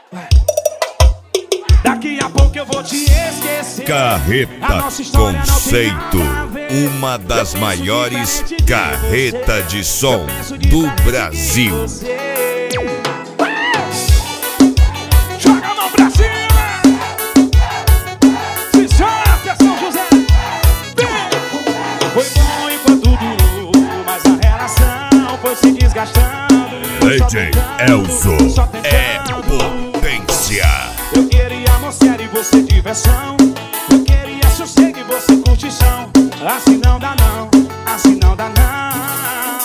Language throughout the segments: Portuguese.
Daqui a pouco eu vou te esquecer. Carreta Conceito, uma das maiores carreta de som do Brasil. Joga a mão pra cima. Se solta, São José. Foi bom enquanto durou, mas a relação foi se desgastando. DJ Elzo é potência. Eu queria amor sério e você diversão. Eu queria sossego e você curtição. Assim não dá não, assim não dá não.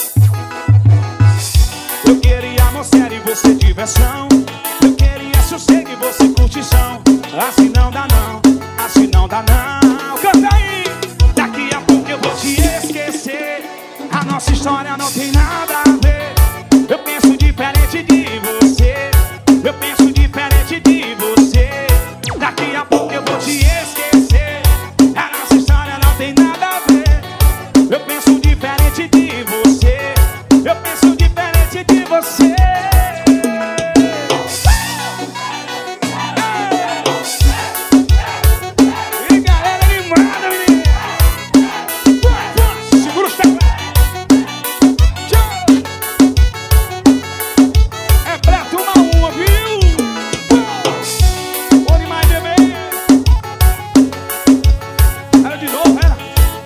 Eu queria amor sério e você diversão. Eu queria sossego e você curtição. Assim não dá não, assim não dá não. Canta aí! Daqui a pouco eu vou te esquecer. A nossa história não tem nada a ver. Eu penso diferente de você. Eu penso diferente de você. Daqui a pouco eu vou te esquecer. A nossa história não tem nada a ver. Eu penso diferente de você. Eu penso diferente de você. E galera animada, menino. Segura os teclados. É pra tomar uma, viu? Bom demais, bebê. Era de novo, era?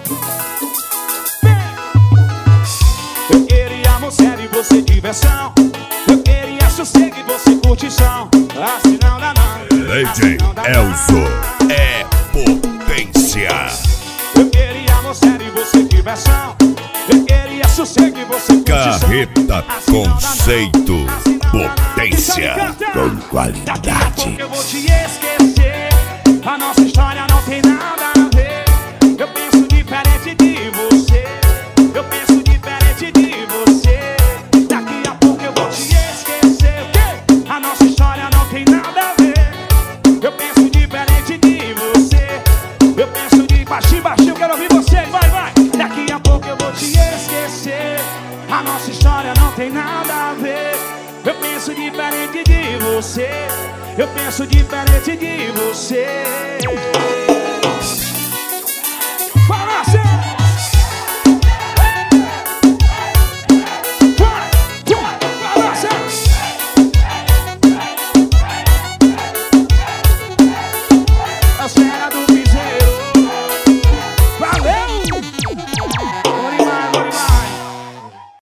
Eu queria amor sério e você diversão. Eu queria sossego e você curtição. Assim não dá não. DJ Elzo é potência. Eu queria amor sério e você diversão. Eu queria sossego e você curtição. Carreta Conceito, potência com Daqui a qualidade. pouco eu vou te esquecer. A nossa história não tem nada a ver. Eu penso diferente de você. Eu penso diferente de você. Daqui a pouco eu vou te esquecer. O quê? A nossa história não tem nada a ver. Eu penso diferente de você. Eu penso de baixinho, baixinho, quero ouvir você. Vai, vai. Daqui a pouco eu vou te esquecer. A nossa história não tem nada a ver. Eu penso diferente de você. Eu penso diferente de você.